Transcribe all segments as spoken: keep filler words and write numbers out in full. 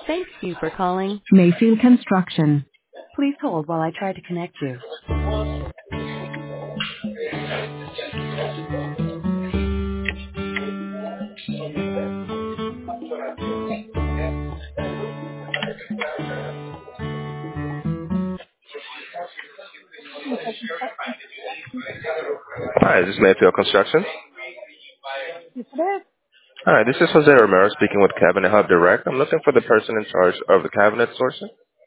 Thank you for calling Mayfield Construction. Please hold while I try to connect you. Hi, this is Mayfield Construction. Yes, it is. Hi, this is Jose Romero speaking with Cabinet Hub Direct. I'm looking for the person in charge of the cabinet sourcing.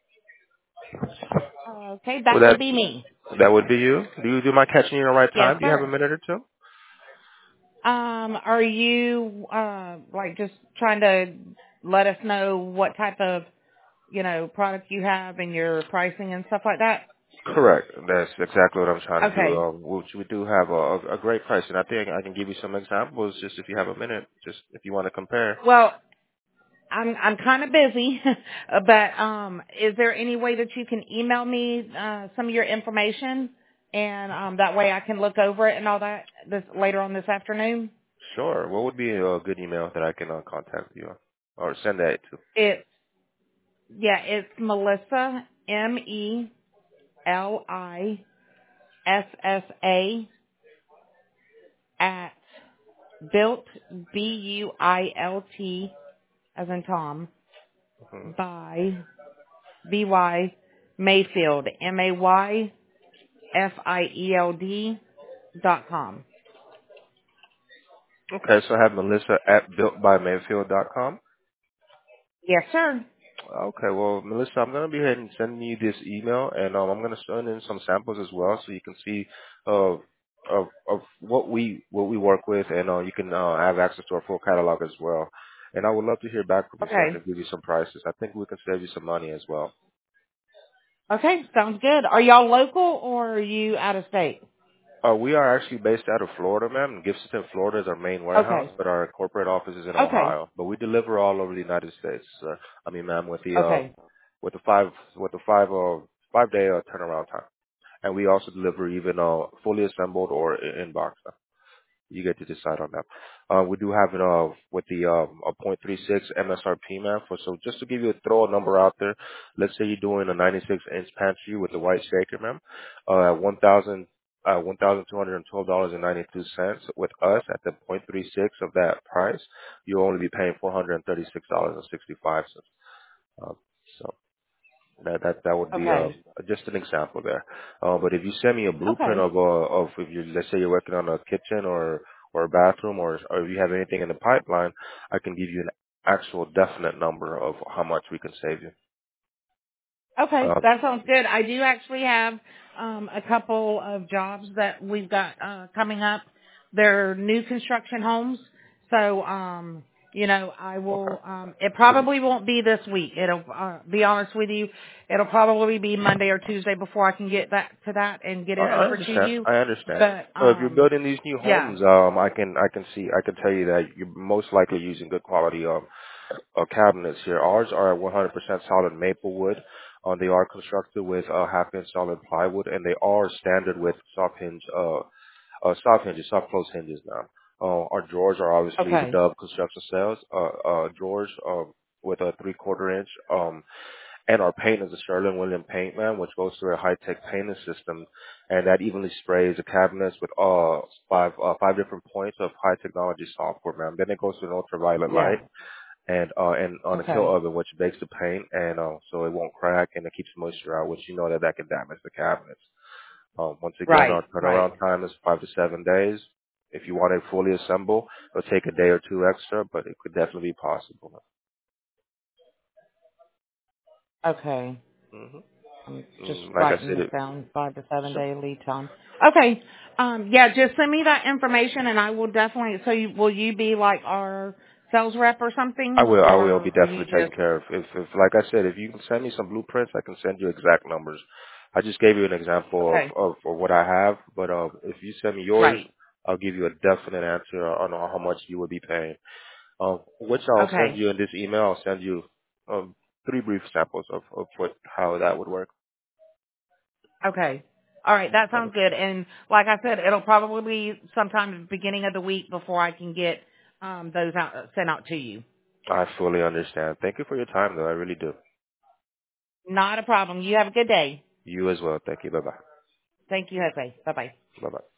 Okay, Would that would that be me. that would be you? Do you do my catching you in the right Yes, time? Do you have a sir. minute or two? Um, are you uh like just trying to let us know what type of, you know, product you have and your pricing and stuff like that? Correct. That's exactly what I'm trying to do. Okay. Um, which we do have a, a great price, and I think I can give you some examples. Just if you have a minute, just if you want to compare. Well, I'm I'm kind of busy, but um, is there any way that you can email me uh, some of your information, and um, that way I can look over it and all that this later on this afternoon? Sure. What would be a good email that I can uh, contact you on? Or send that to? It's yeah, it's Melissa M E L I S S A at built B U I L T as in Tom Mhm. by B Y Mayfield M A Y F I E L D dot com. Okay, so I have Melissa at built by mayfield dot com. Yes, sir. Okay, well, Melissa, I'm gonna be ahead and sending you this email, and um, I'm gonna send in some samples as well, so you can see uh, of of what we what we work with, and uh, you can uh, have access to our full catalog as well. And I would love to hear back from you, so I Okay. can give you some prices. I think we can save you some money as well. Okay, sounds good. Are y'all local or are you out of state? Uh, we are actually based out of Florida, ma'am. Gibson, Florida is our main warehouse, Okay. but our corporate office is in Okay. Ohio. But we deliver all over the United States. Uh, I mean, ma'am, with the uh, Okay. with the five with the five uh, five day uh, turnaround time, and we also deliver even uh, fully assembled or i- in box. You get to decide on that. Uh, we do have it uh, with the um, a point three six M S R P, man. For so just to give you a throw a number out there, let's say you're doing a ninety-six inch pantry with the white shaker, man, uh, at one thousand uh, one thousand two hundred and twelve dollars and ninety-two cents. With us at the point three six of that price, you'll only be paying four hundred and thirty-six dollars and sixty-five cents. Um, so. That that that would be uh, Okay. just an example there. Uh, but if you send me a blueprint Okay. of uh, of if you let's say you're working on a kitchen or or a bathroom or or if you have anything in the pipeline, I can give you an actual definite number of how much we can save you. Okay, Uh, that sounds good. I do actually have um, a couple of jobs that we've got uh, coming up. They're new construction homes, so um, you know I okay. will. Um, it probably won't be this week. It'll uh, be honest with you. It'll probably be Monday or Tuesday before I can get that to that and get I it I over to understand. you. I understand. But So if you're um, building these new yeah. homes, um, I can I can see I can tell you that you're most likely using good quality um uh, cabinets here. Ours are one hundred percent solid maple wood. Uh, they are constructed with uh, half inch solid plywood, and they are standard with soft hinge, uh, uh, soft hinges, soft close hinges now. Uh, our drawers are obviously the Okay. Dove construction styles, uh, uh, drawers, um, with a three quarter inch, um, and our paint is a Sherwin Williams paint, man, which goes through a high tech painting system, and that evenly sprays the cabinets with uh five uh, five different points of high technology software, man. Then it goes to an ultraviolet light Yeah. and uh and on a kill Okay. oven which bakes the paint and uh so it won't crack and it keeps moisture out, which you know that that can damage the cabinets. Um once again, Right. our Right. turnaround time is five to seven days. If you want it fully assembled, it'll take a day or two extra, but it could definitely be possible. Okay. hmm I'm just mm, like I writing said, this it down. Five to seven sure. day lead time. Okay. Um, yeah, just send me that information, and I will definitely. So, you, will you be like our sales rep or I something, will I will be or are you definitely taken just care of. If if like I said, if you can send me some blueprints, I can send you exact numbers. I just gave you an example okay? of, of, of what I have, but uh, if you send me yours, Right. I'll give you a definite answer on how much you would be paying. Um, which I'll send Okay. you in this email. I'll send you um, three brief samples of, of what how that would work. Okay. All right. That Okay. sounds good. And like I said, it'll probably be sometime at the beginning of the week before I can get um, those out sent out to you. I fully understand. Thank you for your time, though. I really do. Not a problem. You have a good day. You as well. Thank you. Bye bye. Thank you, Jose. Bye bye. Bye bye.